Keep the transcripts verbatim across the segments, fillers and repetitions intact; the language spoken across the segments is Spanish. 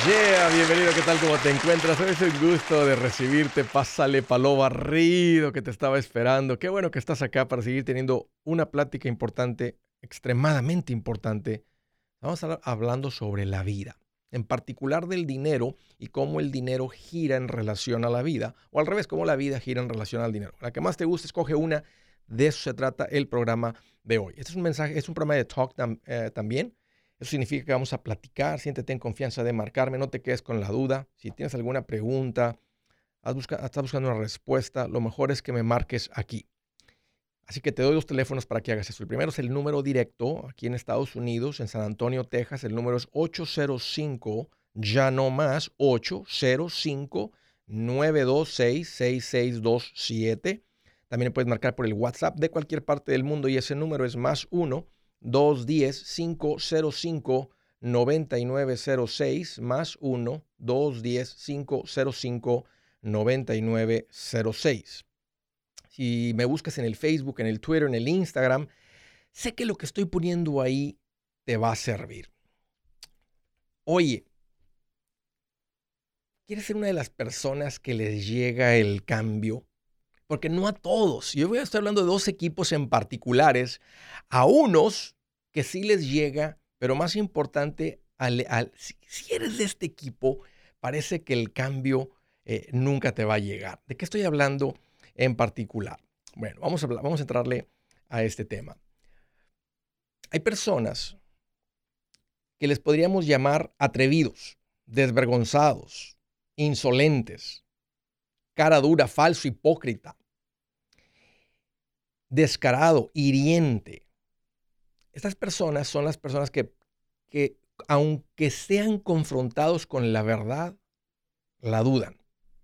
Yeah, bienvenido, ¿qué tal? ¿Cómo te encuentras? Hoy es un gusto de recibirte. Pásale palo barrido que te estaba esperando. Qué bueno que estás acá para seguir teniendo una plática importante, extremadamente importante. Vamos a estar hablando sobre la vida, en particular del dinero y cómo el dinero gira en relación a la vida, o al revés, cómo la vida gira en relación al dinero. La que más te guste, escoge una. De eso se trata el programa de hoy. Este es un mensaje, es un programa de talk tam- eh, también. Eso significa que vamos a platicar, siéntete en confianza de marcarme, no te quedes con la duda. Si tienes alguna pregunta, has busca- estás buscando una respuesta, lo mejor es que me marques aquí. Así que te doy dos teléfonos para que hagas eso. El primero es el número directo aquí en Estados Unidos, en San Antonio, Texas. El número es ocho cero cinco, ya no más, ocho cero cinco, nueve dos seis, seis seis dos siete. También puedes marcar por el WhatsApp de cualquier parte del mundo y ese número es más uno dos uno cero, cinco cero cinco, nueve nueve cero seis, más uno dos uno cero, cinco cero cinco, nueve nueve cero seis. Si me buscas en el Facebook, en el Twitter, en el Instagram, sé que lo que estoy poniendo ahí te va a servir. Oye, ¿quieres ser una de las personas que les llega el cambio? Porque no a todos. Yo voy a estar hablando de dos equipos en particulares. A unos que sí les llega, pero más importante, al, al, si, si eres de este equipo, parece que el cambio eh, nunca te va a llegar. ¿De qué estoy hablando en particular? Bueno, vamos a, hablar, vamos a entrarle a este tema. Hay personas que les podríamos llamar atrevidos, desvergonzados, insolentes, cara dura, falso, hipócrita, descarado, hiriente. Estas personas son las personas que, que aunque sean confrontados con la verdad, la dudan.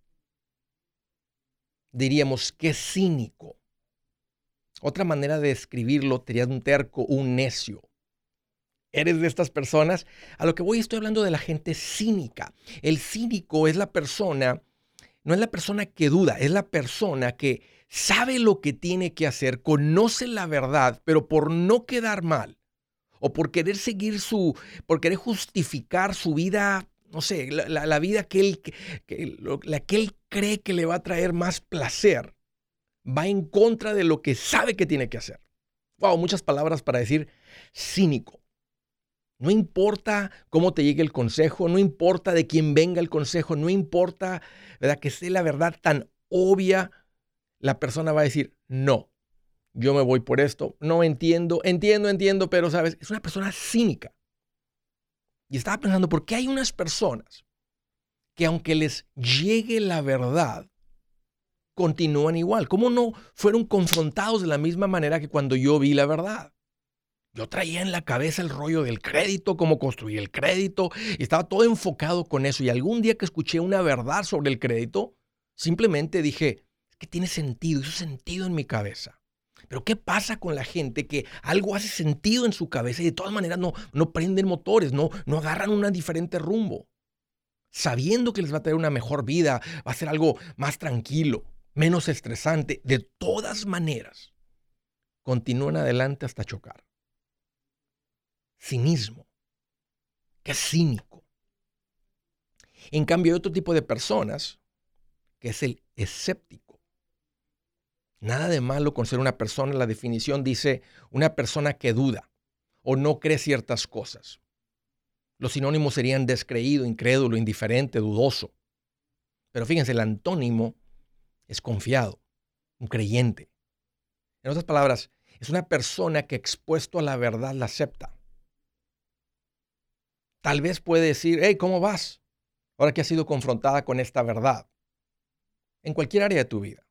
Diríamos, qué cínico. Otra manera de describirlo sería un terco, un necio. ¿Eres de estas personas? A lo que voy estoy hablando de la gente cínica. El cínico es la persona, no es la persona que duda, es la persona que sabe lo que tiene que hacer, conoce la verdad, pero por no quedar mal o por querer seguir su, por querer justificar su vida, no sé, la, la, la vida que él, que, que, lo, la que él cree que le va a traer más placer, va en contra de lo que sabe que tiene que hacer. Wow, muchas palabras para decir cínico. No importa cómo te llegue el consejo, no importa de quién venga el consejo, no importa, ¿verdad?, que sea la verdad tan obvia, la persona va a decir, no, yo me voy por esto, no entiendo, entiendo, entiendo, pero sabes, es una persona cínica. Y estaba pensando, ¿por qué hay unas personas que aunque les llegue la verdad, continúan igual? ¿Cómo no fueron confrontados de la misma manera que cuando yo vi la verdad? Yo traía en la cabeza el rollo del crédito, cómo construir el crédito, y estaba todo enfocado con eso. Y algún día que escuché una verdad sobre el crédito, simplemente dije, es que tiene sentido, hizo sentido en mi cabeza. Pero ¿qué pasa con la gente que algo hace sentido en su cabeza y de todas maneras no, no prenden motores, no, no agarran un diferente rumbo? Sabiendo que les va a traer una mejor vida, va a ser algo más tranquilo, menos estresante. De todas maneras, continúan adelante hasta chocar. Cinismo. Qué cínico. En cambio, hay otro tipo de personas que es el escéptico. Nada de malo con ser una persona. La definición dice una persona que duda o no cree ciertas cosas. Los sinónimos serían descreído, incrédulo, indiferente, dudoso. Pero fíjense, el antónimo es confiado, un creyente. En otras palabras, es una persona que expuesto a la verdad la acepta. Tal vez puede decir, hey, ¿cómo vas? Ahora que has sido confrontada con esta verdad. En cualquier área de tu vida.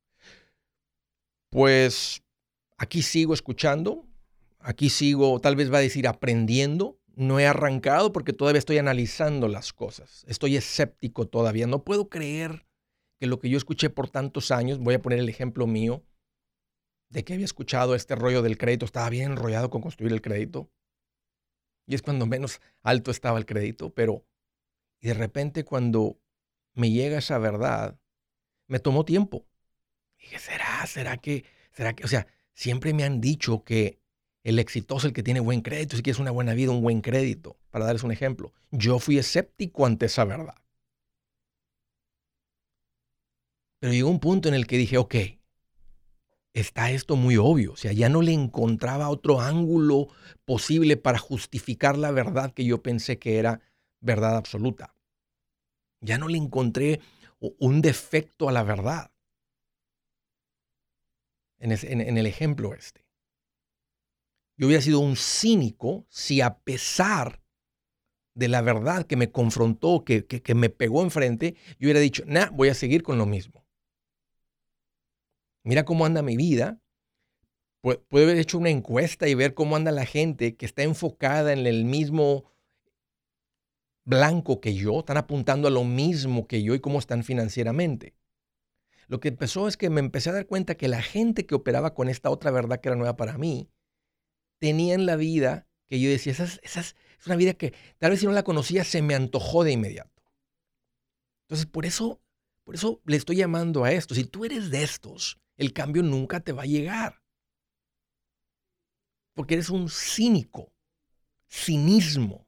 Pues aquí sigo escuchando, aquí sigo, tal vez va a decir aprendiendo. No he arrancado porque todavía estoy analizando las cosas. Estoy escéptico todavía. No puedo creer que lo que yo escuché por tantos años, voy a poner el ejemplo mío, de que había escuchado este rollo del crédito, estaba bien enrollado con construir el crédito. Y es cuando menos alto estaba el crédito, pero y de repente cuando me llega esa verdad, me tomó tiempo. Dije, ¿será? ¿Será que? ¿Será que? O sea, siempre me han dicho que El exitoso, el que tiene buen crédito, si quieres una buena vida, un buen crédito, para darles un ejemplo. Yo fui escéptico ante esa verdad. Pero llegó un punto en el que dije, ok, está esto muy obvio. O sea, ya no le encontraba otro ángulo posible para justificar la verdad que yo pensé que era verdad absoluta. Ya no le encontré un defecto a la verdad. En, ese, en, en el ejemplo este. Yo hubiera sido un cínico si a pesar de la verdad que me confrontó, que, que, que me pegó enfrente, yo hubiera dicho, nah, voy a seguir con lo mismo. Mira cómo anda mi vida. Puedo haber hecho una encuesta y ver cómo anda la gente que está enfocada en el mismo blanco que yo, están apuntando a lo mismo que yo y cómo están financieramente. Lo que empezó es que me empecé a dar cuenta que la gente que operaba con esta otra verdad que era nueva para mí, tenían la vida que yo decía, esa es, esa es una vida que tal vez si no la conocía se me antojó de inmediato. Entonces, por eso, por eso le estoy llamando a esto. Si tú eres de estos, el cambio nunca te va a llegar. Porque eres un cínico, cinismo.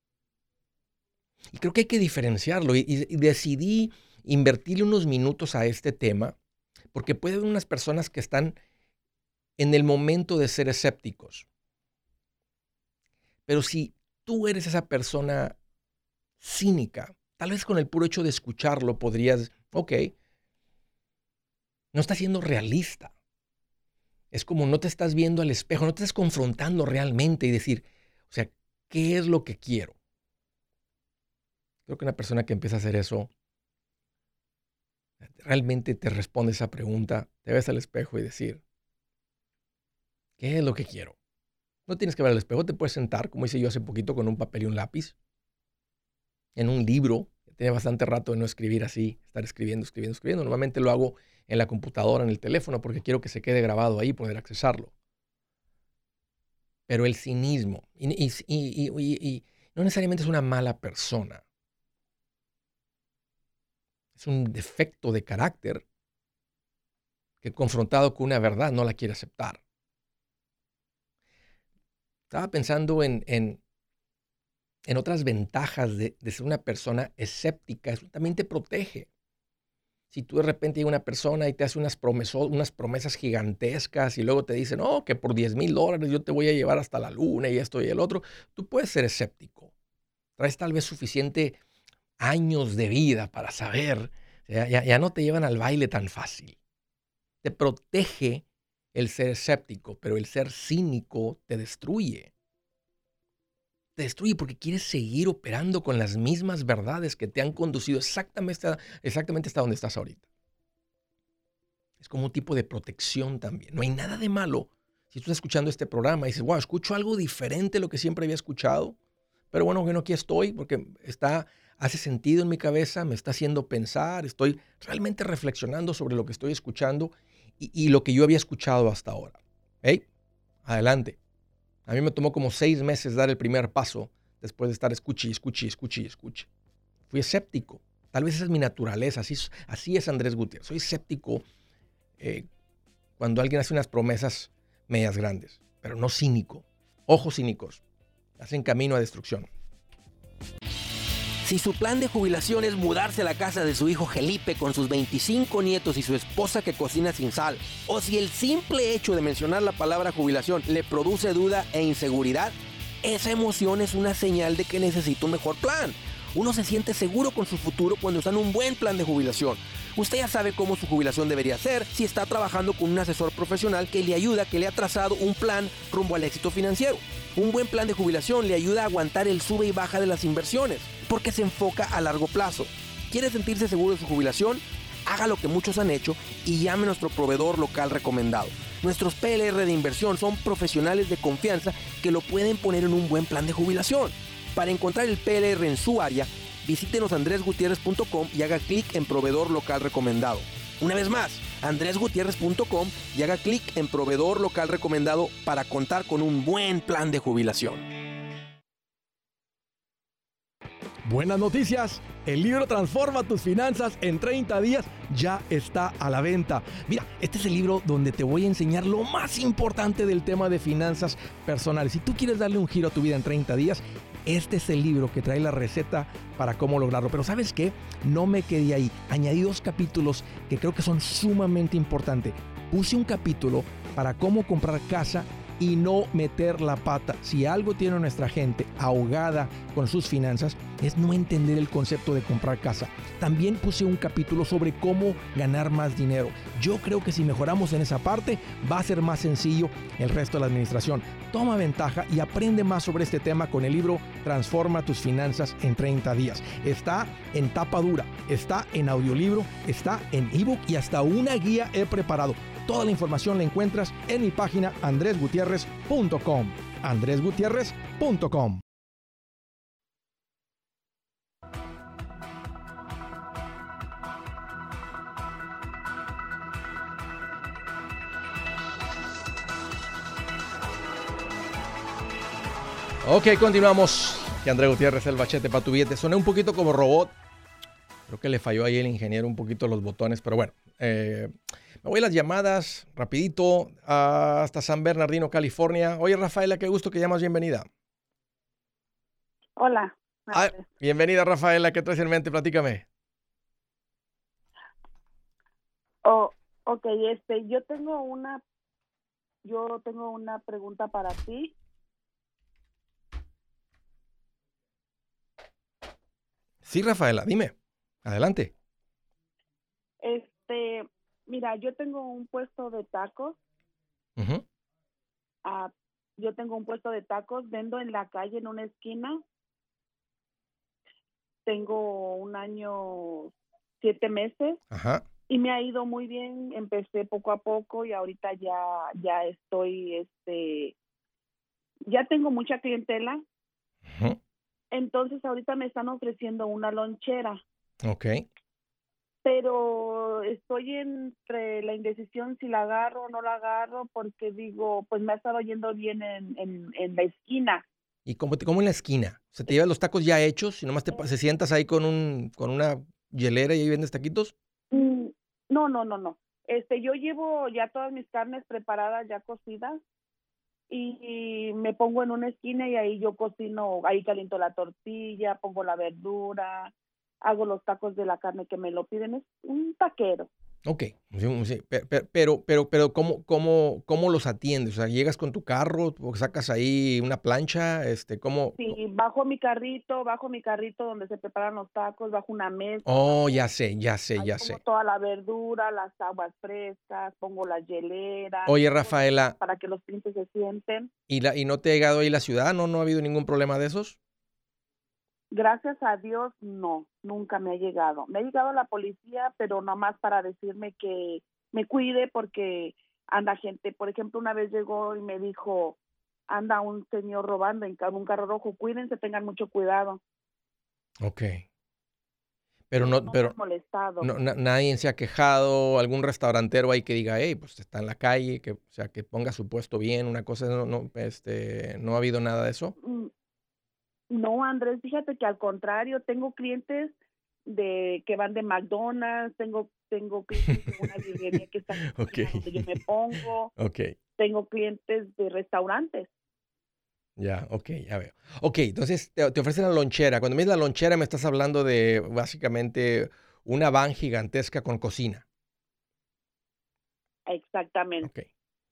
Y creo que hay que diferenciarlo. Y, y decidí invertirle unos minutos a este tema, porque puede haber unas personas que están en el momento de ser escépticos. Pero si tú eres esa persona cínica, tal vez con el puro hecho de escucharlo podrías, ok, no estás siendo realista. Es como no te estás viendo al espejo, no te estás confrontando realmente y decir, o sea, ¿qué es lo que quiero? Creo que una persona que empieza a hacer eso, realmente te responde esa pregunta, te ves al espejo y decir, ¿qué es lo que quiero? No tienes que ver al espejo, te puedes sentar, como hice yo hace poquito, con un papel y un lápiz, en un libro. Tiene bastante rato de no escribir así, estar escribiendo, escribiendo, escribiendo. Normalmente lo hago en la computadora, en el teléfono, porque quiero que se quede grabado ahí, poder accesarlo. Pero el cinismo, y, y, y, y, y no necesariamente es una mala persona. Es un defecto de carácter que confrontado con una verdad no la quiere aceptar. Estaba pensando en, en, en otras ventajas de, de ser una persona escéptica. Eso también te protege. Si tú de repente llega una persona y te hace unas, promeso, unas promesas gigantescas y luego te dicen, no, que por diez mil dólares yo te voy a llevar hasta la luna y esto y el otro, tú puedes ser escéptico. Traes tal vez suficiente años de vida para saber. Ya, ya, ya no te llevan al baile tan fácil. Te protege el ser escéptico, pero el ser cínico te destruye. Te destruye porque quieres seguir operando con las mismas verdades que te han conducido exactamente, exactamente hasta donde estás ahorita. Es como un tipo de protección también. No hay nada de malo si tú estás escuchando este programa y dices, wow, escucho algo diferente a lo que siempre había escuchado, pero bueno, bueno, aquí estoy porque está, hace sentido en mi cabeza, me está haciendo pensar, estoy realmente reflexionando sobre lo que estoy escuchando y, y lo que yo había escuchado hasta ahora. Hey, adelante. A mí me tomó como seis meses dar el primer paso después de estar escuche, escuche, escuche, escuche. Fui escéptico. Tal vez esa es mi naturaleza. Así, así es Andrés Gutiérrez. Soy escéptico eh, cuando alguien hace unas promesas medias grandes, pero no cínico. Ojos cínicos. Hacen camino a destrucción. Si su plan de jubilación es mudarse a la casa de su hijo Felipe con sus veinticinco nietos y su esposa que cocina sin sal, o si el simple hecho de mencionar la palabra jubilación le produce duda e inseguridad, esa emoción es una señal de que necesita un mejor plan. Uno se siente seguro con su futuro cuando está en un buen plan de jubilación. Usted ya sabe cómo su jubilación debería ser si está trabajando con un asesor profesional que le ayuda, que le ha trazado un plan rumbo al éxito financiero. Un buen plan de jubilación le ayuda a aguantar el sube y baja de las inversiones, porque se enfoca a largo plazo. ¿Quiere sentirse seguro de su jubilación? Haga lo que muchos han hecho y llame a nuestro proveedor local recomendado. Nuestros P L R de inversión son profesionales de confianza que lo pueden poner en un buen plan de jubilación. Para encontrar el P L R en su área, visítenos andres gutierrez punto com y haga clic en proveedor local recomendado. Una vez más, andres gutierrez punto com y haga clic en proveedor local recomendado para contar con un buen plan de jubilación. Buenas noticias, el libro Transforma tus finanzas en treinta días ya está a la venta. Mira, este es el libro donde te voy a enseñar lo más importante del tema de finanzas personales. Si tú quieres darle un giro a tu vida en treinta días, este es el libro que trae la receta para cómo lograrlo. Pero ¿sabes qué? No me quedé ahí. Añadí dos capítulos que creo que son sumamente importantes. Puse un capítulo para cómo comprar casa y no meter la pata. Si algo tiene nuestra gente ahogada con sus finanzas, es no entender el concepto de comprar casa. También puse un capítulo sobre cómo ganar más dinero. Yo creo que si mejoramos en esa parte, va a ser más sencillo el resto de la administración. Toma ventaja y aprende más sobre este tema con el libro Transforma tus finanzas en treinta días. Está en tapa dura, está en audiolibro, está en ebook y hasta una guía he preparado. Toda la información la encuentras en mi página andres gutierrez punto com. andres gutierrez punto com. Ok, continuamos. Que Andrés Gutiérrez, el bachete para tu billete. Soné un poquito como robot. Creo que le falló ahí el ingeniero un poquito los botones, pero bueno. Eh, me voy a las llamadas rapidito hasta San Bernardino, California. Oye, Rafaela, qué gusto que llamas. Bienvenida. Hola. Ah, bienvenida, Rafaela. ¿Qué traes en mente? Platícame. Oh, ok, este, yo tengo una, yo tengo una pregunta para ti. Sí, Rafaela, dime. Adelante. Este, mira, yo tengo un puesto de tacos. Uh-huh. Uh, yo tengo un puesto de tacos, vendo en la calle en una esquina. Tengo un año, siete meses. Ajá. Y me ha ido muy bien. Empecé poco a poco y ahorita ya, ya estoy, este, ya tengo mucha clientela. Uh-huh. Entonces ahorita me están ofreciendo una lonchera. Ok. Pero estoy entre la indecisión si la agarro o no la agarro, porque digo, pues me ha estado yendo bien en, en, en la esquina. ¿Y cómo, te, cómo en la esquina? ¿Se te llevan los tacos ya hechos y nomás te se sientas ahí con un con una hielera y ahí vendes taquitos? Mm, no, no, no, no. Este, yo llevo ya todas mis carnes preparadas, ya cocidas, y, y me pongo en una esquina y ahí yo cocino, ahí caliento la tortilla, pongo la verdura, hago los tacos de la carne que me lo piden. Es un taquero. Ok, sí, sí, pero, pero, pero, pero ¿cómo, cómo, ¿cómo los atiendes? O sea, ¿llegas con tu carro o sacas ahí una plancha? Este, ¿cómo? Sí, bajo mi carrito, bajo mi carrito donde se preparan los tacos, bajo una mesa. Oh, bajo, ya sé, ya sé, ahí ya pongo sé. toda la verdura, las aguas frescas, pongo las hieleras. Oye, Rafaela. Para que los clientes se sienten. ¿Y, la, ¿Y no te ha llegado ahí la ciudad? ¿No, no ha habido ningún problema de esos? Gracias a Dios, no, nunca me ha llegado. Me ha llegado la policía, pero nomás para decirme que me cuide porque anda gente. Por ejemplo, una vez llegó y me dijo, anda un señor robando en un carro rojo, cuídense, tengan mucho cuidado. Ok. Pero no, no pero molestado. No, na, nadie se ha quejado, algún restaurantero ahí que diga, hey, pues está en la calle, que, o sea, que ponga su puesto bien, una cosa, no, no, este, no ha habido nada de eso. No, Andrés, fíjate que al contrario, tengo clientes de que van de McDonald's, tengo tengo clientes de una librería que está okay. donde yo me pongo, okay. Tengo clientes de restaurantes. Ya, ok, ya veo. Ok, entonces te, te ofrecen la lonchera. Cuando me dices la lonchera me estás hablando de básicamente una van gigantesca con cocina. Exactamente. Ok.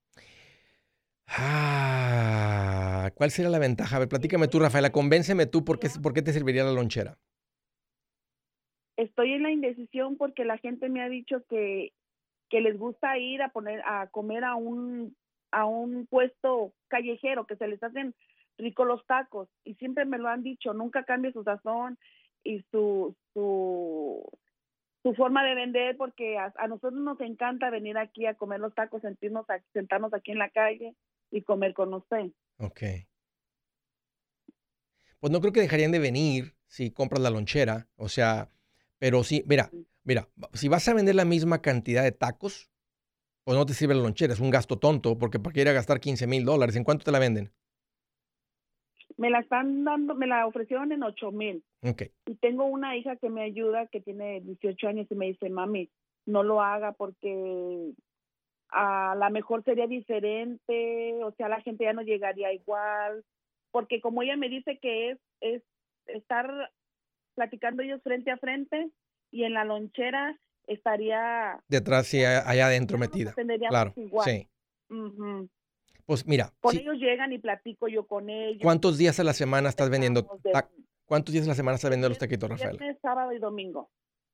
Ah, ¿cuál sería la ventaja? A ver, platícame tú, Rafaela, convénceme tú, ¿por qué, por qué te serviría la lonchera? Estoy en la indecisión porque la gente me ha dicho que, que les gusta ir a poner a comer a un a un puesto callejero, que se les hacen ricos los tacos, y siempre me lo han dicho, nunca cambie su sazón y su su su forma de vender, porque a, a nosotros nos encanta venir aquí a comer los tacos, sentirnos a, sentarnos aquí en la calle y comer con usted. Ok. Pues no creo que dejarían de venir si compras la lonchera, o sea, pero sí, mira, mira, si vas a vender la misma cantidad de tacos, pues no te sirve la lonchera, es un gasto tonto, porque para qué ir a gastar quince mil dólares, ¿en cuánto te la venden? Me la están dando, me la ofrecieron en ocho mil. Ok. Y tengo una hija que me ayuda, que tiene dieciocho años, y me dice, mami, no lo haga porque a lo mejor sería diferente, o sea, la gente ya no llegaría igual, porque como ella me dice que es, es estar platicando ellos frente a frente y en la lonchera estaría, Detrás, sí, a- allá adentro ya no nos metida. atenderíamos Claro, igual. sí. Ujú. Pues mira, Con sí, ellos llegan y platico yo con ellos, ¿cuántos días a la y semana estás vendiendo platicamos de ta- ¿Cuántos días a la semana estás de vendiendo los vier- taquitos, Rafaela? viernes, sábado y domingo.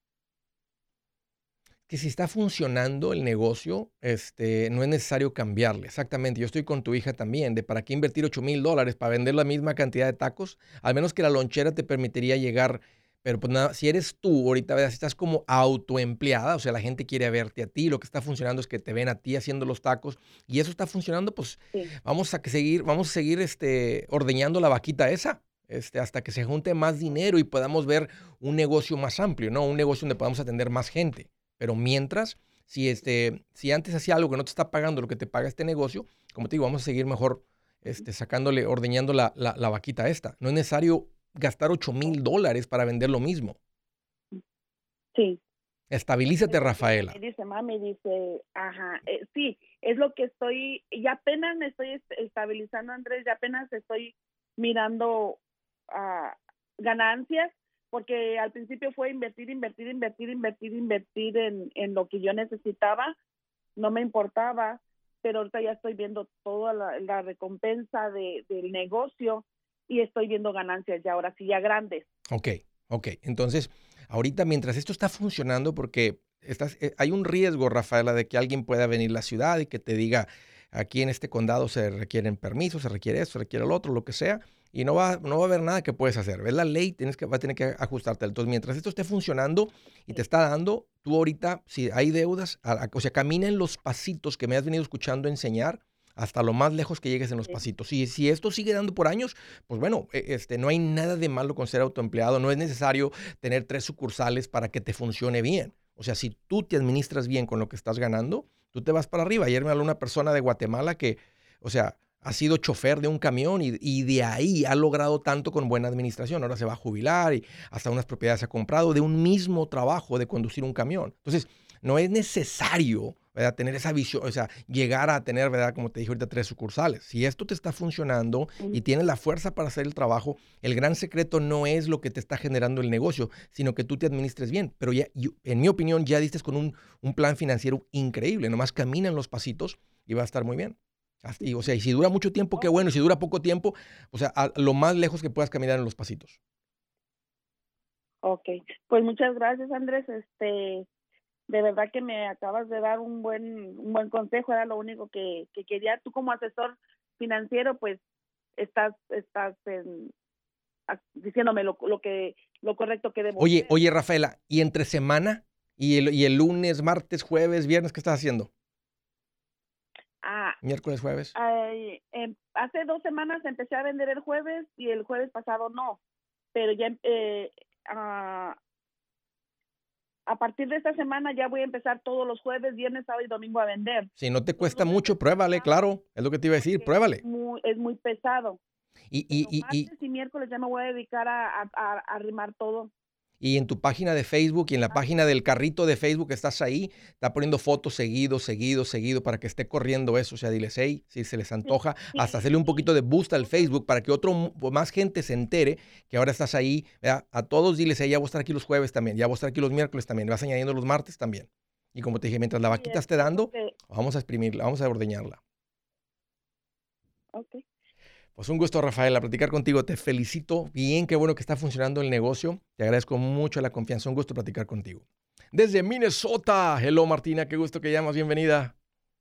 Que si está funcionando el negocio, este, no es necesario cambiarle. Exactamente. Yo estoy con tu hija también, de para qué invertir ocho mil dólares para vender la misma cantidad de tacos, al menos que la lonchera te permitiría llegar. Pero pues nada, si eres tú ahorita, ¿verdad? Si estás como autoempleada, o sea, la gente quiere verte a ti, lo que está funcionando es que te ven a ti haciendo los tacos y eso está funcionando, pues Sí. vamos a que seguir, vamos a seguir este, ordeñando la vaquita esa. Este, hasta que se junte más dinero y podamos ver un negocio más amplio, ¿no? Un negocio donde podamos atender más gente. Pero mientras, si, este, si antes hacía algo que no te está pagando lo que te paga este negocio, como te digo, vamos a seguir mejor este, sacándole, ordeñando la, la, la vaquita esta. No es necesario gastar ocho mil dólares para vender lo mismo. Sí. Estabilízate, Es lo que ella Rafaela. me dice, mami, dice, ajá, eh, sí, es lo que estoy, y apenas me estoy est- estabilizando, Andrés, ya apenas estoy mirando ah, ganancias, porque al principio fue invertir, invertir, invertir, invertir, invertir en, en lo que yo necesitaba, no me importaba, pero ahorita ya estoy viendo toda la, la recompensa de, del negocio y estoy viendo ganancias ya ahora sí, ya grandes. Ok, ok. Entonces, ahorita mientras esto está funcionando, porque estás, eh, hay un riesgo, Rafaela, de que alguien pueda venir a la ciudad y que te diga, aquí en este condado se requieren permisos, se requiere esto, se requiere lo otro, lo que sea, y no va, no va a haber nada que puedes hacer. ¿Ves la ley? Tienes que, va a tener que ajustarte. Entonces, mientras esto esté funcionando y te está dando, tú ahorita, si hay deudas, a- a- o sea, camina en los pasitos que me has venido escuchando enseñar hasta lo más lejos que llegues en los Sí. pasitos. Y si esto sigue dando por años, pues bueno, e- este, no hay nada de malo con ser autoempleado, no es necesario tener tres sucursales para que te funcione bien. O sea, si tú te administras bien con lo que estás ganando, tú te vas para arriba. Ayer me habló una persona de Guatemala que, o sea, ha sido chofer de un camión y, y de ahí ha logrado tanto con buena administración. Ahora se va a jubilar y hasta unas propiedades ha comprado de un mismo trabajo de conducir un camión. Entonces, no es necesario, ¿verdad? Tener esa visión, o sea, llegar a tener, ¿verdad? Como te dije ahorita, tres sucursales. Si esto te está funcionando y tienes la fuerza para hacer el trabajo, el gran secreto no es lo que te está generando el negocio, sino que tú te administres bien. Pero ya, yo- en mi opinión, ya diste con un, un plan financiero increíble. Nomás camina en los pasitos y va a estar muy bien. Hasta- y, o sea, y si dura mucho tiempo, qué bueno. Y si dura poco tiempo, o sea, a lo más lejos que puedas caminar en los pasitos. Ok, pues muchas gracias, Andrés. Este, de verdad que me acabas de dar un buen un buen consejo, era lo único que, que quería. Tú como asesor financiero, pues estás estás en- a- diciéndome lo, lo que lo correcto que debo Oye, hacer. oye, Rafaela, ¿y entre semana? ¿Y el, y el lunes, martes, jueves, viernes, qué estás haciendo? Ah, Miércoles, jueves. ay, em, hace dos semanas empecé a vender el jueves y el jueves pasado no, pero ya eh, ah, a partir de esta semana ya voy a empezar todos los jueves, viernes, sábado y domingo a vender. Si no te Los cuesta lunes mucho, es pruébale, pesado claro. Es lo que te iba a decir, porque es pruébale. muy, es muy pesado. Y, y, Pero y, y, martes y miércoles ya me voy a dedicar a, a, a a arrimar todo. y en tu página de Facebook y en la página del carrito de Facebook que estás ahí, está poniendo fotos seguido, seguido, seguido para que esté corriendo eso. O sea, diles, hey, si se les Sí, antoja, hasta sí, hacerle un poquito de boost al otro día, Facebook para que otro mu- más gente se entere que ahora estás ahí. ¿Verdad? A todos diles, hey, ya voy a estar aquí los jueves también, ya voy a estar aquí los miércoles también, vas añadiendo los martes también. Y como te dije, mientras la sí, vaquita es, esté es lo dando, que, vamos a exprimirla, vamos a ordeñarla. okay. Pues un gusto, Rafael, a platicar contigo. Te felicito. Bien, qué bueno que está funcionando el negocio. Te agradezco mucho la confianza. Un gusto platicar contigo. Desde Minnesota. Hello, Martina. Qué gusto que llamas. Bienvenida.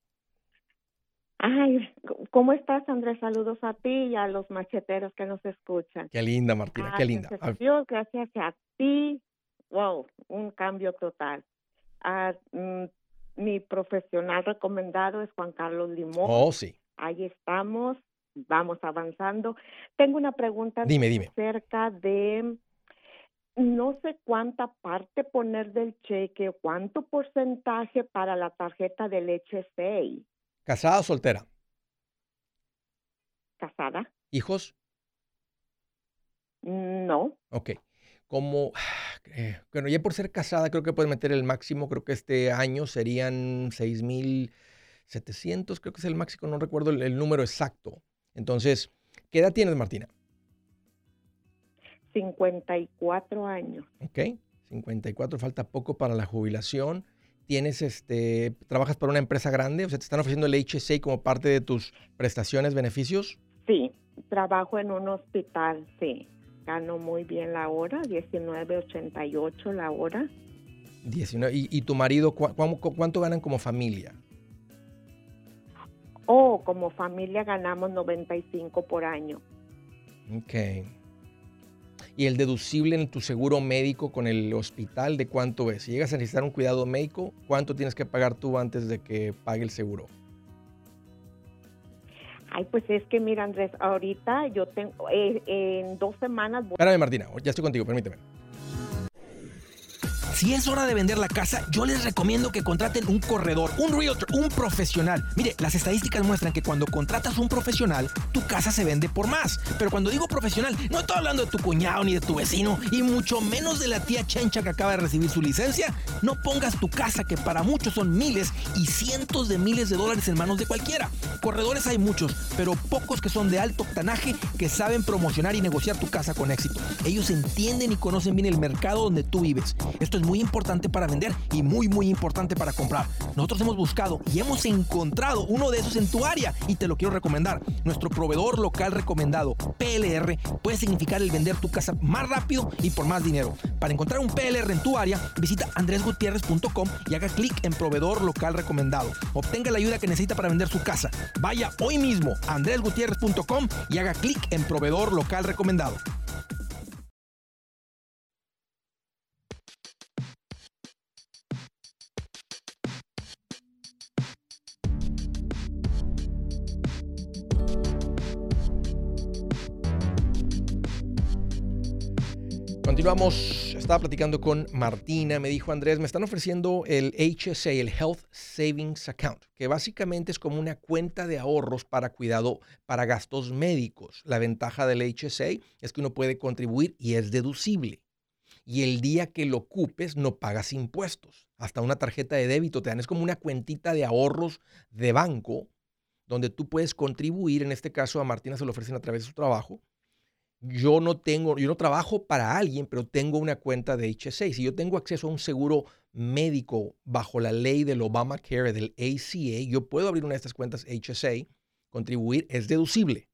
Ay, ¿cómo estás, Andrés? Saludos a ti y a los macheteros que nos escuchan. Qué linda, Martina. Ah, Qué linda. gracias A- a Dios, gracias a ti. Wow, un cambio total. Ah, mm, mi profesional recomendado es Juan Carlos Limón. Oh, sí. Ahí estamos, vamos avanzando. Tengo una pregunta Dime, dime. acerca de no sé cuánta parte poner del cheque, cuánto porcentaje para la tarjeta del H S A. ¿Casada o soltera? ¿Casada? ¿Hijos? No. Ok. Como, eh, bueno, ya por ser casada creo que puedes meter el máximo, creo que este año serían seis mil setecientos, creo que es el máximo, no recuerdo el, el número exacto. Entonces, ¿qué edad tienes, Martina? cincuenta y cuatro años. Ok, cincuenta y cuatro, falta poco para la jubilación. ¿Tienes, este, trabajas para una empresa grande? O sea, ¿te están ofreciendo el H S A como parte de tus prestaciones, beneficios? Sí, trabajo en un hospital, sí. Gano muy bien la hora, diecinueve ochenta y ocho la hora. diecinueve. ¿Y, y tu marido cu- cu- cuánto ganan como familia? Oh, como familia ganamos noventa y cinco por año. Ok. ¿Y el deducible en tu seguro médico con el hospital de cuánto es? Si llegas a necesitar un cuidado médico, ¿cuánto tienes que pagar tú antes de que pague el seguro? Ay, pues es que mira, Andrés, ahorita yo tengo, eh, en dos semanas... voy- Espérame, Martina, ya estoy contigo, permíteme. Si es hora de vender la casa, yo les recomiendo que contraten un corredor, un realtor, un profesional. Mire, las estadísticas muestran que cuando contratas un profesional, tu casa se vende por más. Pero cuando digo profesional, no estoy hablando de tu cuñado ni de tu vecino, y mucho menos de la tía Chencha que acaba de recibir su licencia. No pongas tu casa, que para muchos son miles y cientos de miles de dólares, en manos de cualquiera. Corredores hay muchos, pero pocos que son de alto octanaje, que saben promocionar y negociar tu casa con éxito. Ellos entienden y conocen bien el mercado donde tú vives. Esto es muy importante para vender y muy muy importante para comprar. Nosotros hemos buscado y hemos encontrado uno de esos en tu área y te lo quiero recomendar. Nuestro proveedor local recomendado, P L R, puede significar el vender tu casa más rápido y por más dinero. Para encontrar un P L R en tu área, visita andres gutierrez punto com y haga clic en proveedor local recomendado. Obtenga la ayuda que necesita para vender su casa. Vaya hoy mismo a andres gutierrez punto com y haga clic en proveedor local recomendado. Continuamos, estaba platicando con Martina, me dijo Andrés, me están ofreciendo el H S A, el Health Savings Account, que básicamente es como una cuenta de ahorros para cuidado, para gastos médicos. La ventaja del H S A es que uno puede contribuir y es deducible. Y el día que lo ocupes no pagas impuestos. Hasta una tarjeta de débito te dan, es como una cuentita de ahorros de banco donde tú puedes contribuir. En este caso a Martina se lo ofrecen a través de su trabajo. Yo no tengo, yo no trabajo para alguien, pero tengo una cuenta de H S A. Si yo tengo acceso a un seguro médico bajo la ley del Obamacare, del A C A, yo puedo abrir una de estas cuentas H S A, contribuir, es deducible.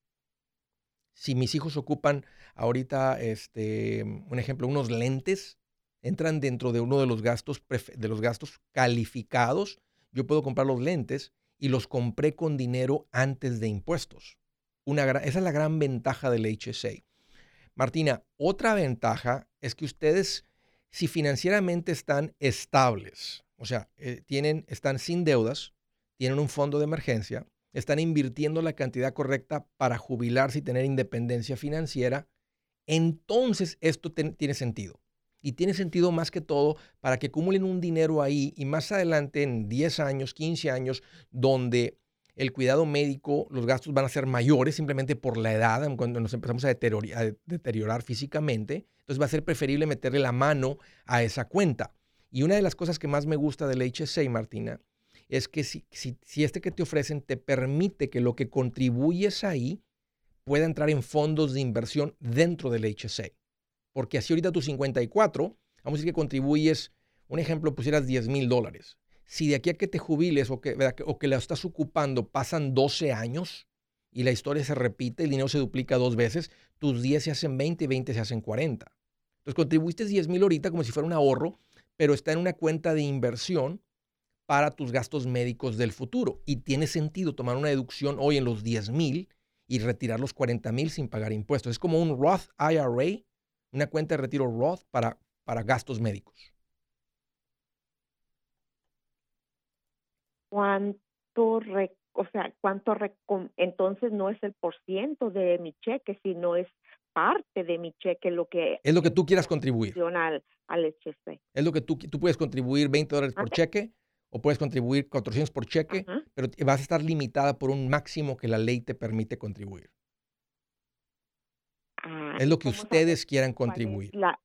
Si mis hijos ocupan ahorita, este, un ejemplo, unos lentes, entran dentro de uno de los gastos, de los gastos calificados, yo puedo comprar los lentes y los compré con dinero antes de impuestos. Una, esa es la gran ventaja del H S A. Martina, otra ventaja es que ustedes, si financieramente están estables, o sea, eh, tienen, están sin deudas, tienen un fondo de emergencia, están invirtiendo la cantidad correcta para jubilarse y tener independencia financiera, entonces esto te, tiene sentido. Y tiene sentido más que todo para que acumulen un dinero ahí y más adelante, en diez años, quince años, donde el cuidado médico, los gastos van a ser mayores simplemente por la edad, cuando nos empezamos a deteriorar, a deteriorar físicamente. Entonces va a ser preferible meterle la mano a esa cuenta. Y una de las cosas que más me gusta del H S A, Martina, es que si, si, si este que te ofrecen te permite que lo que contribuyes ahí pueda entrar en fondos de inversión dentro del H S A. Porque así ahorita tus cincuenta y cuatro, vamos a decir que contribuyes, un ejemplo, pusieras diez mil dólares. Si de aquí a que te jubiles o que, o que la estás ocupando pasan doce años y la historia se repite, el dinero se duplica dos veces, tus diez se hacen veinte y veinte se hacen cuarenta. Entonces contribuiste diez mil ahorita como si fuera un ahorro, pero está en una cuenta de inversión para tus gastos médicos del futuro. Y tiene sentido tomar una deducción hoy en los diez mil y retirar los cuarenta mil sin pagar impuestos. Es como un Roth I R A, una cuenta de retiro Roth para, para gastos médicos. ¿Cuánto, re, o sea, cuánto, recom, entonces no es el por ciento de mi cheque, sino es parte de mi cheque lo que... Es lo que tú quieras contribuir. Al, al H S A. Es lo que tú, tú puedes contribuir veinte dólares por cheque o puedes contribuir cuatrocientos por cheque, uh-huh. pero vas a estar limitada por un máximo que la ley te permite contribuir. Ah, Es lo que ¿cómo saber ustedes quieran cuál es contribuir. la?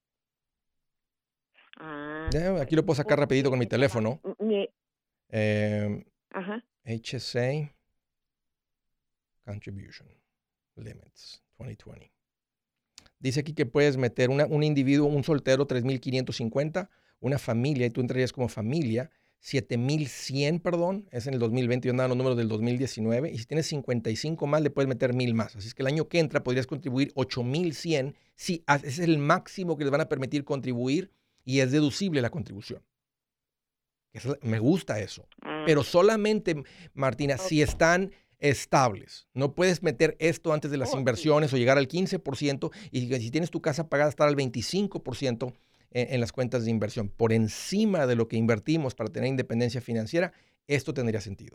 Ah, Ya, aquí lo puedo sacar rapidito porque con mi estaba, teléfono. mi, Eh, ajá, H S A Contribution Limits veinte veinte. Dice aquí que puedes meter una, un individuo, un soltero, tres mil quinientos cincuenta, una familia, y tú entrarías como familia, siete mil cien, perdón, es en el dos mil veinte, yo andaba en los números del dos mil diecinueve, y si tienes cincuenta y cinco más, le puedes meter mil más. Así es que el año que entra podrías contribuir ocho mil cien, sí, ese es el máximo que les van a permitir contribuir, y es deducible la contribución. Eso, me gusta eso. ah, Pero solamente, Martina, ok. si están estables. No puedes meter esto antes de las Oh, sí. inversiones o llegar al quince por ciento, y si tienes tu casa pagada, estar al veinticinco por ciento en, en las cuentas de inversión. Por encima de lo que invertimos para tener independencia financiera, esto tendría sentido.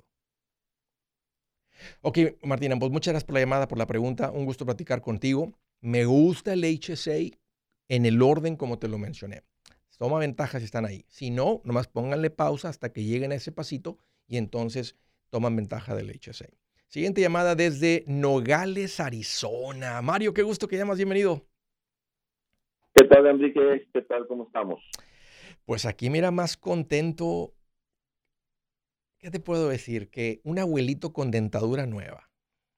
Ok, Martina, pues muchas gracias por la llamada, por la pregunta. Un gusto platicar contigo. Me gusta el H S A en el orden como te lo mencioné. Toma ventaja si están ahí. Si no, nomás pónganle pausa hasta que lleguen a ese pasito y entonces toman ventaja del H S A. Siguiente llamada desde Nogales, Arizona. Mario, qué gusto que llamas. Bienvenido. ¿Qué tal, Enrique? ¿Qué tal? ¿Cómo estamos? Pues aquí mira, más contento. ¿Qué te puedo decir? Que un abuelito con dentadura nueva.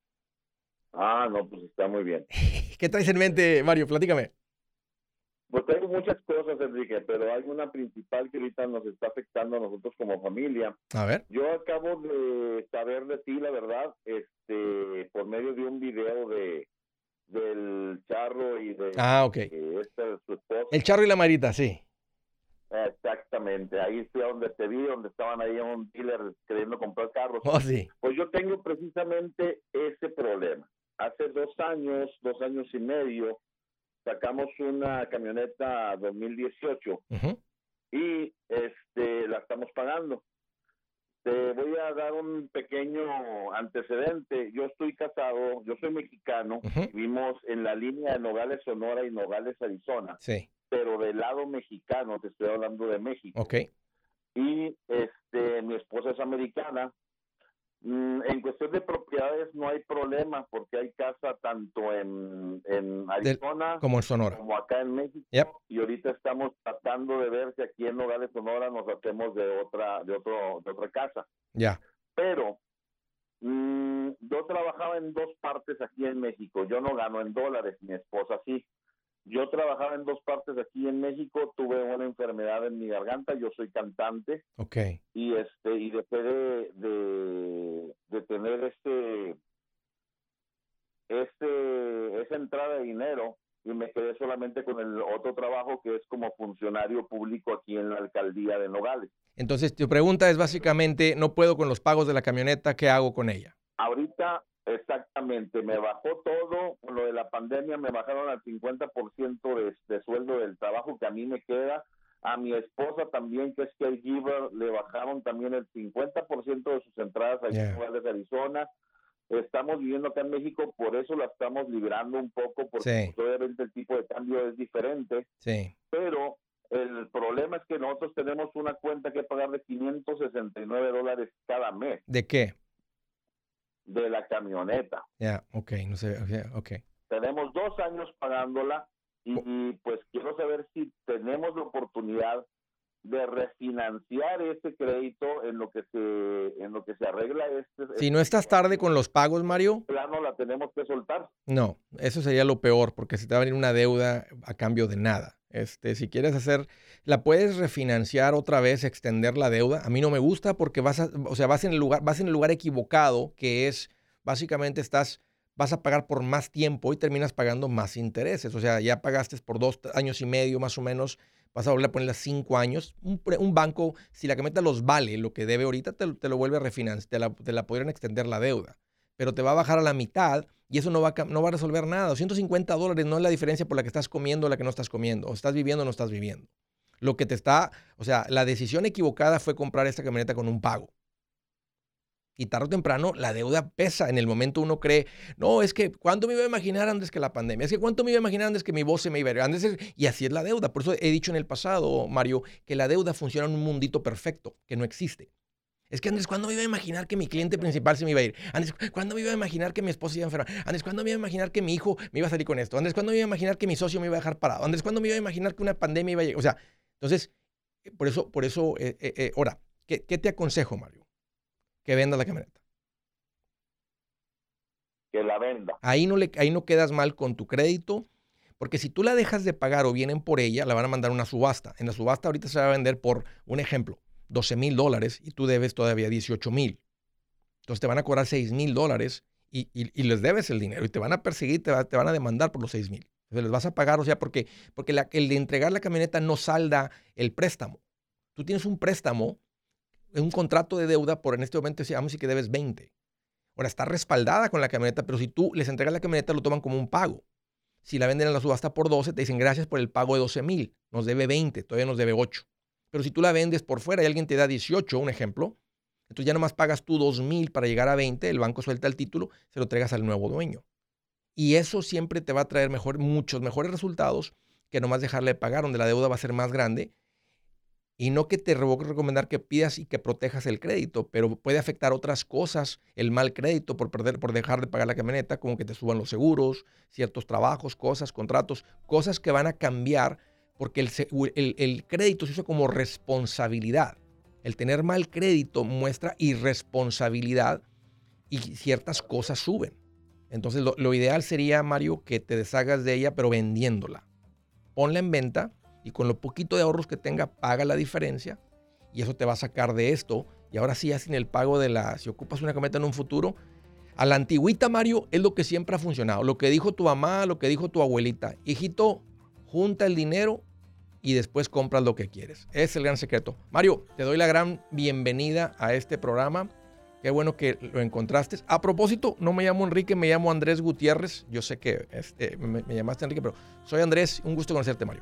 Ah, no, pues está muy bien. ¿Qué traes en mente, Mario? Platícame. Pues tengo muchas cosas, Enrique, pero hay una principal que ahorita nos está afectando a nosotros como familia. A ver. Yo acabo de saber de ti, la verdad, este, por medio de un video de del Charro y de, Ah, ok. de esta, de su esposa. El Charro y la Marita, sí. Exactamente, ahí fui a donde te vi, donde estaban ahí en un dealer queriendo comprar carros. Oh, sí. Pues yo tengo precisamente ese problema. Hace dos años, dos años y medio, sacamos una camioneta dos mil dieciocho Uh-huh. y este la estamos pagando. Te voy a dar un pequeño antecedente. Yo estoy casado, yo soy mexicano, Uh-huh. vivimos en la línea de Nogales, Sonora y Nogales, Arizona, Sí. pero del lado mexicano, te estoy hablando de México. Ok. Y este mi esposa es americana. Mm, En cuestión de propiedades no hay problema porque hay casa tanto en, en Arizona Como en Sonora. como acá en México. Yep. Y ahorita estamos tratando de ver si aquí en Nogales, Sonora nos hacemos de otra de otro de otra casa. Ya. Pero mm, yo trabajaba en dos partes aquí en México. Yo no gano en dólares, mi esposa sí. Yo trabajaba en dos partes aquí en México, tuve una enfermedad en mi garganta, yo soy cantante Ok. y este y dejé de, de, de tener este este esa entrada de dinero y me quedé solamente con el otro trabajo que es como funcionario público aquí en la alcaldía de Nogales. Entonces, tu pregunta es básicamente, no puedo con los pagos de la camioneta, ¿qué hago con ella? Ahorita exactamente me bajó todo, con lo de la pandemia me bajaron al cincuenta por ciento de, de sueldo del trabajo que a mí me queda. A mi esposa también, que es caregiver, le bajaron también el cincuenta por ciento de sus entradas allá Yeah. en Nogales, Arizona. Estamos viviendo acá en México, por eso la estamos librando un poco, porque Sí. pues, obviamente el tipo de cambio es diferente, Sí. pero el problema es que nosotros tenemos una cuenta que pagar de quinientos sesenta y nueve dólares cada mes ¿De qué? de la camioneta. Ya, ok, no sé, ok, ok. Tenemos dos años pagándola y, y, pues quiero saber si tenemos la oportunidad de refinanciar ese crédito en lo que se en lo que se arregla este. Si no estás tarde con los pagos, Mario, plano la tenemos que soltar. no, eso sería lo peor, porque se te va a venir una deuda a cambio de nada. Este, si quieres hacer, la puedes refinanciar otra vez, extender la deuda. A mí no me gusta porque vas a, o sea, vas en el lugar, vas en el lugar equivocado, que es básicamente estás, vas a pagar por más tiempo y terminas pagando más intereses. O sea, ya pagaste por dos años y medio más o menos, vas a volver a ponerla cinco años. Un, pre- un banco, si la camioneta los vale lo que debe ahorita, te, te lo vuelve a refinanciar, te la, te la podrían extender la deuda, pero te va a bajar a la mitad y eso no va a, cam- no va a resolver nada. doscientos cincuenta dólares no es la diferencia por la que estás comiendo o la que no estás comiendo, o estás viviendo o no estás viviendo. Lo que te está, o sea, la decisión equivocada fue comprar esta camioneta con un pago. Y tarde o temprano la deuda pesa. En el momento uno cree, no, es que ¿cuánto me iba a imaginar antes que la pandemia? Es que ¿cuánto me iba a imaginar antes que mi voz se me iba a ir? Antes es- Y así es la deuda. Por eso he dicho en el pasado, Mario, que la deuda funciona en un mundito perfecto, que no existe. Es que, Andrés, ¿cuándo me iba a imaginar que mi cliente principal se me iba a ir? Andrés, ¿cuándo me iba a imaginar que mi esposa se iba a enfermar? Andrés, ¿cuándo me iba a imaginar que mi hijo me iba a salir con esto? Andrés, ¿cuándo me iba a imaginar que mi socio me iba a dejar parado? Andrés, ¿cuándo me iba a imaginar que una pandemia iba a llegar? O sea, entonces, por eso, por eso, eh, eh, eh, ahora, ¿qué, ¿qué te aconsejo, Mario? Que vendas la camioneta. Que la venda. Ahí no, le, ahí no quedas mal con tu crédito, porque si tú la dejas de pagar o vienen por ella, la van a mandar a una subasta. En la subasta ahorita se va a vender por, un ejemplo, doce mil dólares y tú debes todavía dieciocho mil. Entonces te van a cobrar seis mil dólares y, y, y les debes el dinero y te van a perseguir, te, va, te van a demandar por los seis mil. Entonces les vas a pagar, o sea, porque, porque la, el de entregar la camioneta no salda el préstamo. Tú tienes un préstamo, un contrato de deuda por en este momento, digamos, y que debes veinte. Ahora está respaldada con la camioneta, pero si tú les entregas la camioneta, lo toman como un pago. Si la venden en la subasta por doce, te dicen gracias por el pago de doce mil. Nos debe veinte, todavía nos debe ocho. Pero si tú la vendes por fuera y alguien te da dieciocho, un ejemplo, entonces ya nomás pagas tú dos mil para llegar a veinte, el banco suelta el título, se lo entregas al nuevo dueño. Y eso siempre te va a traer mejor, muchos mejores resultados que nomás dejarle de pagar, donde la deuda va a ser más grande. Y no que te revoque recomendar que pidas y que protejas el crédito, pero puede afectar otras cosas, el mal crédito por perder, por dejar de pagar la camioneta, como que te suban los seguros, ciertos trabajos, cosas, contratos, cosas que van a cambiar porque el, el, el crédito se usa como responsabilidad. El tener mal crédito muestra irresponsabilidad y ciertas cosas suben. Entonces lo, lo ideal sería, Mario, que te deshagas de ella, pero vendiéndola. Ponla en venta y con lo poquito de ahorros que tenga, paga la diferencia y eso te va a sacar de esto. Y ahora sí, ya sin el pago de la, si ocupas una camioneta en un futuro, a la antigüita, Mario, es lo que siempre ha funcionado. Lo que dijo tu mamá, lo que dijo tu abuelita. Hijito, junta el dinero y después compras lo que quieres. Ese es el gran secreto. Mario, te doy la gran bienvenida a este programa. Qué bueno que lo encontraste. A propósito, no me llamo Enrique, me llamo Andrés Gutiérrez. Yo sé que este, me, me llamaste Enrique, pero soy Andrés. Un gusto conocerte, Mario.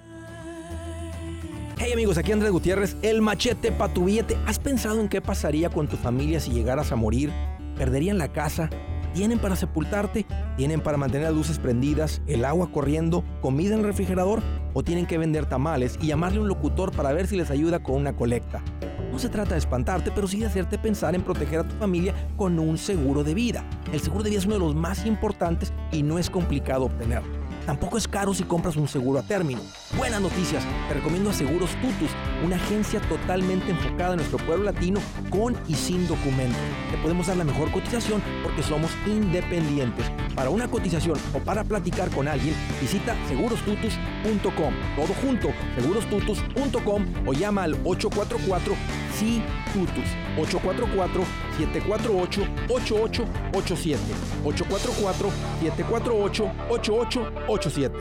Hey amigos, aquí Andrés Gutiérrez, el machete para tu billete. ¿Has pensado en qué pasaría con tu familia si llegaras a morir? ¿Perderían la casa? ¿Tienen para sepultarte? ¿Tienen para mantener las luces prendidas, el agua corriendo, comida en el refrigerador? ¿O tienen que vender tamales y llamarle a un locutor para ver si les ayuda con una colecta? No se trata de espantarte, pero sí de hacerte pensar en proteger a tu familia con un seguro de vida. El seguro de vida es uno de los más importantes y no es complicado obtenerlo. Tampoco es caro si compras un seguro a término. Buenas noticias, te recomiendo a Seguros Tutus, una agencia totalmente enfocada en nuestro pueblo latino con y sin documentos. Te podemos dar la mejor cotización porque somos independientes. Para una cotización o para platicar con alguien, visita seguros tutus punto com. Todo junto, seguros tutus punto com o llama al ocho cuatro cuatro S I Tutus. ocho cuatro cuatro, siete cuatro ocho, ocho ocho ocho siete. ocho cuatro cuatro, siete cuatro ocho, ocho ocho ocho siete.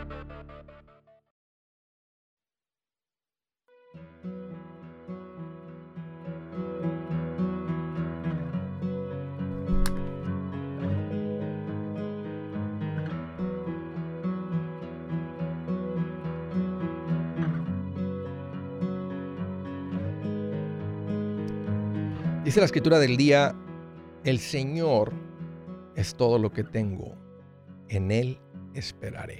Dice la escritura del día, el Señor es todo lo que tengo, en Él esperaré.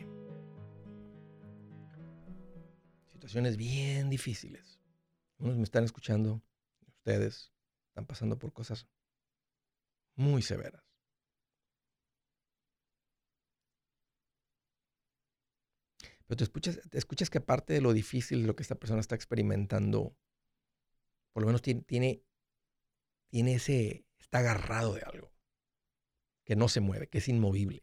Situaciones bien difíciles. Unos me están escuchando, ustedes están pasando por cosas muy severas. Pero te escuchas, te escuchas que aparte de lo difícil de lo que esta persona está experimentando, por lo menos tiene, tiene, tiene ese, está agarrado de algo, que no se mueve, que es inmovible.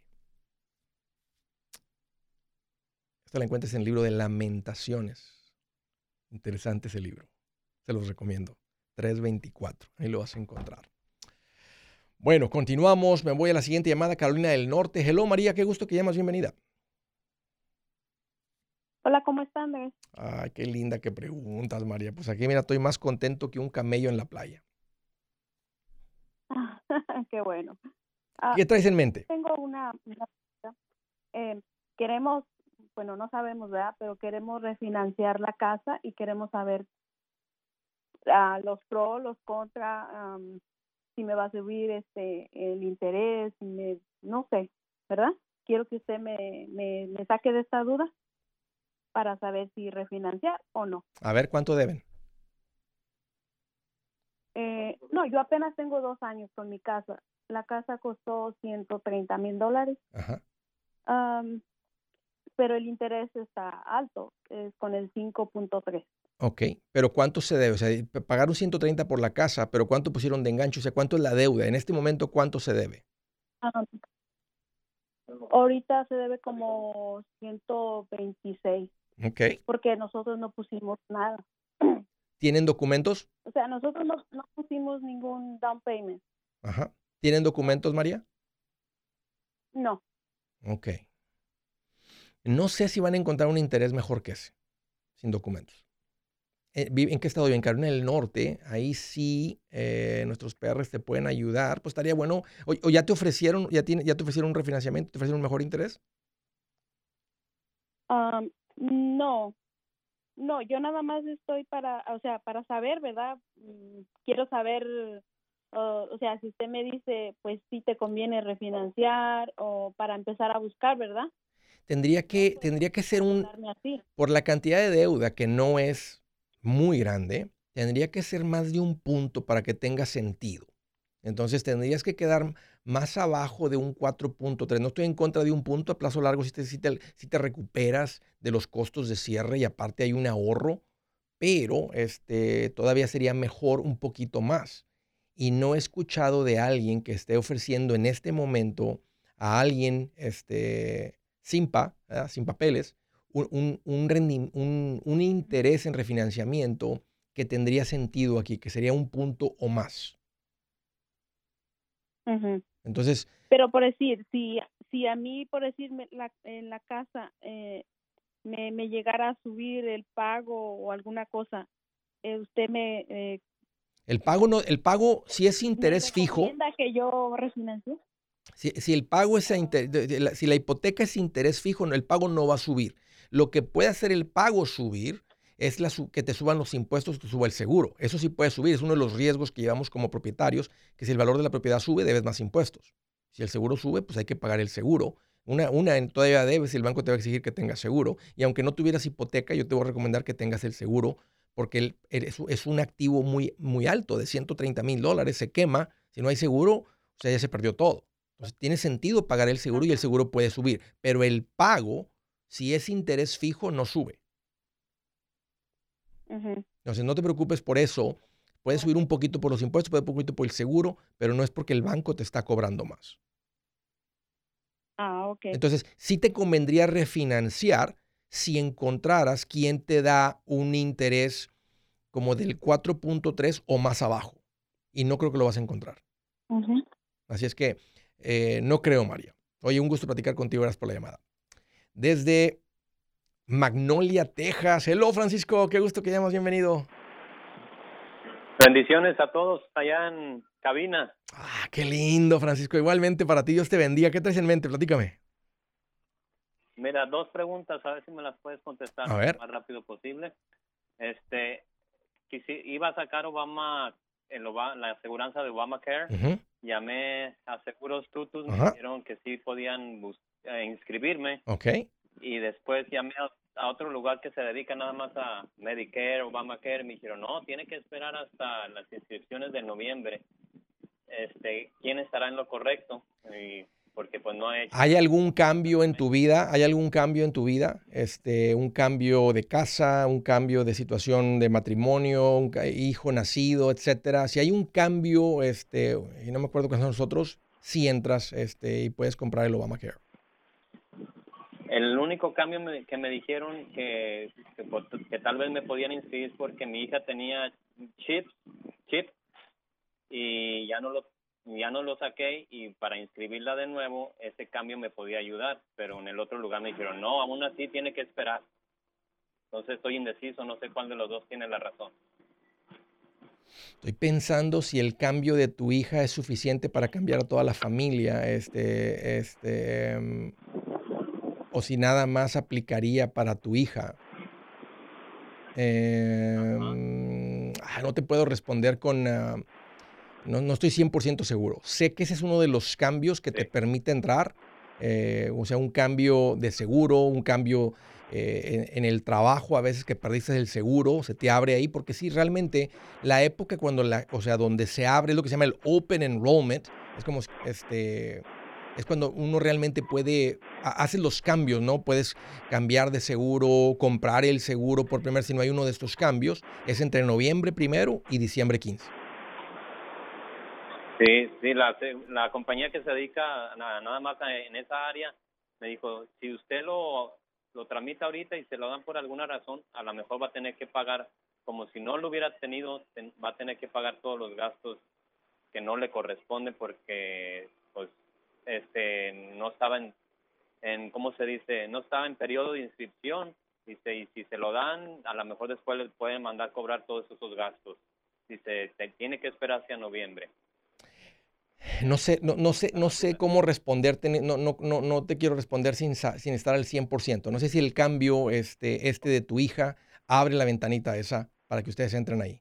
Esto la encuentras en el libro de Lamentaciones. Interesante ese libro. Se los recomiendo. tres veinticuatro. Ahí lo vas a encontrar. Bueno, continuamos. Me voy a la siguiente llamada, Carolina del Norte. Hello, María. Qué gusto que llamas. Bienvenida. Hola, ¿cómo están, Andrés? Ay, qué linda que preguntas, María. Pues aquí, mira, estoy más contento que un camello en la playa. Qué bueno. Ah, ¿Qué traes en mente? tengo una... una eh, queremos, bueno, no sabemos, ¿verdad? Pero queremos refinanciar la casa y queremos saber uh, los pros, los contras, um, si me va a subir este el interés, si me, no sé, ¿verdad? Quiero que usted me, me, me saque de esta duda para saber si refinanciar o no. A ver, ¿cuánto deben? Eh, no, yo apenas tengo dos años con mi casa. La casa costó ciento treinta mil dólares. Ajá. Um, pero el interés está alto, es con el cinco punto tres. Ok, pero ¿cuánto se debe? O sea, p- pagaron ciento treinta por la casa, pero ¿cuánto pusieron de enganche? O sea, ¿cuánto es la deuda? En este momento, ¿cuánto se debe? Um, ahorita se debe como ciento veintiséis, Ok. porque nosotros no pusimos nada. ¿Tienen documentos? O sea, nosotros no, no pusimos ningún down payment. Ajá. ¿Tienen documentos, María? No. Ok. No sé si van a encontrar un interés mejor que ese, sin documentos. Eh, vi- ¿En qué estado viven? Carolina del Norte. Ahí sí eh, nuestros P Rs te pueden ayudar. Pues estaría bueno. O, o ya te ofrecieron, ya, tiene, ya te ofrecieron un refinanciamiento, te ofrecieron un mejor interés. Um, no. No, yo nada más estoy para, o sea, para saber, ¿verdad? Mm, Quiero saber, uh, o sea, si usted me dice, pues sí te conviene refinanciar o para empezar a buscar, ¿verdad? Tendría que, tendría que ser un, Darme así. por la cantidad de deuda que no es muy grande, tendría que ser más de un punto para que tenga sentido. Entonces tendrías que quedar más abajo de un cuatro punto tres. No estoy en contra de un punto a plazo largo si te, si te, si te recuperas de los costos de cierre y aparte hay un ahorro, pero este, todavía sería mejor un poquito más. Y no he escuchado de alguien que esté ofreciendo en este momento a alguien este, sin, pa, ¿verdad? Sin papeles, un, un, un, rendi- un, un interés en refinanciamiento que tendría sentido aquí, que sería un punto o más. Ujú. Entonces, Pero por decir, si si a mí, por decirme, la, en la casa eh, me, me llegara a subir el pago o alguna cosa, eh, usted me, eh, el pago, no, el pago si es me interés fijo, recomienda que yo refinancie. si, si el pago es a inter- de- de la- si la hipoteca es interés fijo, no, el pago no va a subir. Lo que puede hacer el pago subir es la su- que te suban los impuestos, que suba el seguro. Eso sí puede subir, es uno de los riesgos que llevamos como propietarios, que si el valor de la propiedad sube, debes más impuestos. Si el seguro sube, pues hay que pagar el seguro. Una, una en- todavía debes y el banco te va a exigir que tengas seguro. Y aunque no tuvieras hipoteca, yo te voy a recomendar que tengas el seguro porque el- el- es, es un activo muy, muy alto, de ciento treinta mil dólares, se quema. Si no hay seguro, o sea, ya se perdió todo. Entonces, tiene sentido pagar el seguro y el seguro puede subir, pero el pago, si es interés fijo, no sube. Ujú. Entonces, no te preocupes por eso. Puede subir un poquito por los impuestos, puede un poquito por el seguro, pero no es porque el banco te está cobrando más. Ah, ok. Entonces, sí te convendría refinanciar si encontraras quien te da un interés como del cuatro punto tres o más abajo. Y no creo que lo vas a encontrar. Ujú. Así es que eh, no creo, María. Oye, un gusto platicar contigo. Gracias por la llamada. Desde Magnolia, Texas. Hello, Francisco. Qué gusto que llamas. Bienvenido. Bendiciones a todos allá en cabina. Ah, qué lindo, Francisco. Igualmente para ti, Dios te bendiga. ¿Qué traes en mente? Platícame. Mira, dos preguntas, a ver si me las puedes contestar A ver. lo más rápido posible. Este, quisi- iba a sacar Obama, el Obama la aseguranza de Obamacare. Ujú. Llamé a Seguros Tutus, me Ajá. dijeron que sí podían bus- eh, inscribirme. Ok. Y después llamé a, a otro lugar que se dedica nada más a Medicare, Obamacare. Me dijeron, no, tiene que esperar hasta las inscripciones de noviembre. Este, ¿quién estará en lo correcto? Y porque pues no he hecho... ¿Hay algún cambio en tu vida? ¿Hay algún cambio en tu vida? Este, un cambio de casa, un cambio de situación de matrimonio, un ca- hijo nacido, etcétera. Si hay un cambio, este, y no me acuerdo cuáles son nosotros, si entras, este, y puedes comprar el Obamacare. El único cambio me- que me dijeron que, que, por- que tal vez me podían inscribir porque mi hija tenía chips, chip y ya no lo ya no lo saqué, y para inscribirla de nuevo ese cambio me podía ayudar, pero en el otro lugar me dijeron no, aún así tiene que esperar. Entonces estoy indeciso, no sé cuál de los dos tiene la razón. Estoy pensando si el cambio de tu hija es suficiente para cambiar a toda la familia, este, este, mm, o si nada más aplicaría para tu hija. Eh, mm, ah, no te puedo responder con... ah, no, no estoy cien por ciento seguro. Sé que ese es uno de los cambios que te Sí. permite entrar, eh, o sea, un cambio de seguro, un cambio eh, en, en el trabajo, a veces que perdiste el seguro, se te abre ahí, porque sí, realmente la época cuando la, o sea, donde se abre es lo que se llama el Open Enrollment, es como, este, es cuando uno realmente puede, hace los cambios, ¿no? Puedes cambiar de seguro, comprar el seguro por primera vez, si no hay uno de estos cambios, es entre noviembre primero y diciembre quince. Sí, sí, la, la compañía que se dedica a, nada más en esa área me dijo, si usted lo, lo tramita ahorita y se lo dan por alguna razón, a lo mejor va a tener que pagar, como si no lo hubiera tenido, ten, va a tener que pagar todos los gastos que no le corresponden porque pues este no estaba en, en ¿cómo se dice? No estaba en periodo de inscripción. Dice, y si se lo dan, a lo mejor después les pueden mandar cobrar todos esos gastos. Dice, te tiene que esperar hacia noviembre. No sé, no, no sé, no sé cómo responderte, no, no, no, no te quiero responder sin, sin estar al cien por ciento. No sé si el cambio este, este de tu hija abre la ventanita esa para que ustedes entren ahí.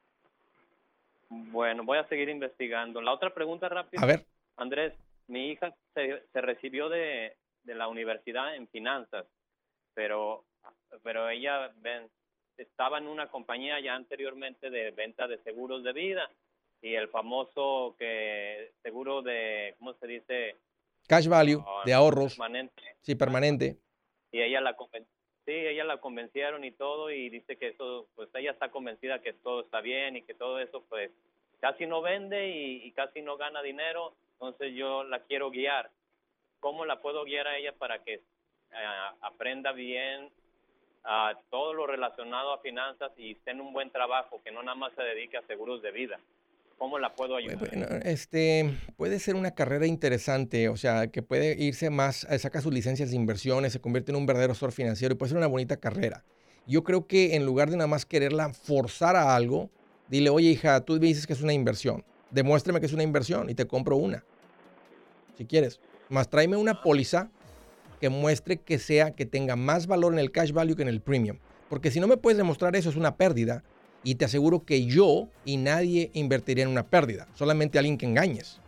Bueno, voy a seguir investigando. La otra pregunta rápida. A ver. Andrés, mi hija se, se recibió de, de la universidad en finanzas, pero, pero ella ven, estaba en una compañía ya anteriormente de venta de seguros de vida. Y el famoso que seguro de, ¿cómo se dice? Cash value, uh, de ahorros. Permanente. Sí, permanente. Y ella la conven- sí, ella la convencieron y todo, y dice que eso, pues ella está convencida que todo está bien y que todo eso, pues, casi no vende y, y casi no gana dinero. Entonces yo la quiero guiar. ¿Cómo la puedo guiar a ella para que uh, aprenda bien a uh, todo lo relacionado a finanzas y esté en un buen trabajo, que no nada más se dedique a seguros de vida? ¿Cómo la puedo ayudar? Bueno, este, puede ser una carrera interesante, o sea, que puede irse más, saca sus licencias de inversiones, se convierte en un verdadero asesor financiero y puede ser una bonita carrera. Yo creo que en lugar de nada más quererla forzar a algo, dile, oye, hija, tú me dices que es una inversión, demuéstrame que es una inversión y te compro una, si quieres. Más tráeme una póliza que muestre que sea, que tenga más valor en el cash value que en el premium. Porque si no me puedes demostrar eso, es una pérdida. Y te aseguro que yo y nadie invertiría en una pérdida, solamente alguien que engañes.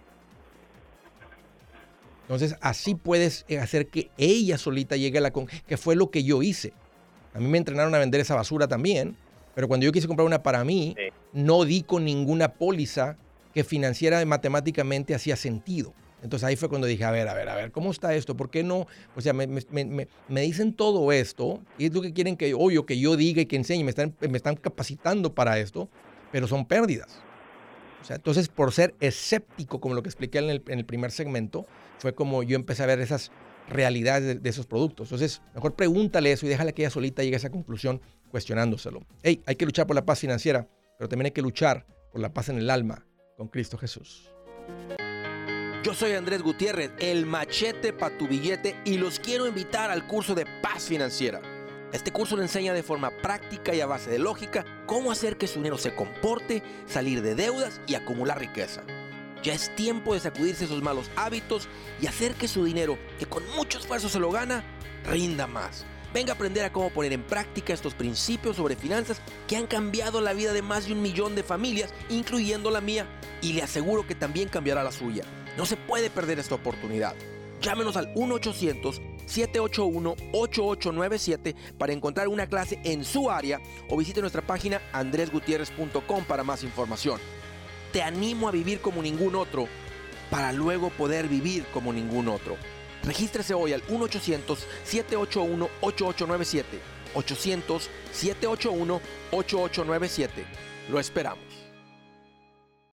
Entonces, así puedes hacer que ella solita llegue a la... Con- que fue lo que yo hice. A mí me entrenaron a vender esa basura también, pero cuando yo quise comprar una para mí, sí, no di con ninguna póliza que financiera matemáticamente hacía sentido. Entonces ahí fue cuando dije, a ver, a ver, a ver, ¿cómo está esto? ¿Por qué no? O sea, me, me, me, me dicen todo esto y es lo que quieren que, obvio, que yo diga y que enseñe, me están, me están capacitando para esto, pero son pérdidas. O sea, entonces por ser escéptico, como lo que expliqué en el, en el primer segmento, fue como yo empecé a ver esas realidades de, de esos productos. Entonces, mejor pregúntale eso y déjala que ella solita llegue a esa conclusión cuestionándoselo. Hey, hay que luchar por la paz financiera, pero también hay que luchar por la paz en el alma con Cristo Jesús. Yo soy Andrés Gutiérrez, el machete para tu billete, y los quiero invitar al curso de Paz Financiera. Este curso le enseña de forma práctica y a base de lógica cómo hacer que su dinero se comporte, salir de deudas y acumular riqueza. Ya es tiempo de sacudirse esos malos hábitos y hacer que su dinero, que con mucho esfuerzo se lo gana, rinda más. Venga a aprender a cómo poner en práctica estos principios sobre finanzas que han cambiado la vida de más de un millón de familias, incluyendo la mía, y le aseguro que también cambiará la suya. No se puede perder esta oportunidad. Llámenos al uno ochocientos, siete ocho uno, ocho ocho nueve siete para encontrar una clase en su área o visite nuestra página andres gutierrez punto com para más información. Te animo a vivir como ningún otro para luego poder vivir como ningún otro. Regístrese hoy al uno ochocientos, siete ocho uno, ocho ocho nueve siete. ochocientos, siete ocho uno, ocho ocho nueve siete. Lo esperamos.